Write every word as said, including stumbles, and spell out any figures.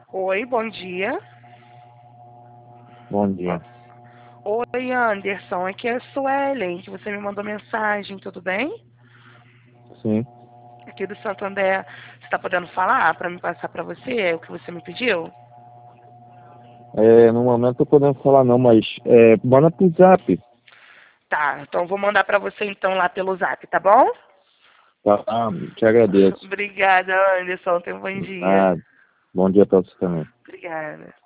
Oi, bom dia. Bom dia. Oi, Anderson, aqui é a Suelen, que você me mandou mensagem, tudo bem? Sim. Aqui do Santander, você está podendo falar para me passar para você o que você me pediu? É, no momento eu podemos falar não, mas é, bora pro zap. Tá, então vou mandar para você então lá pelo Zap, tá bom? Tá? Ah, te agradeço. Obrigada, Anderson, tenha um bom dia. Ah, bom dia pra você também. Obrigada.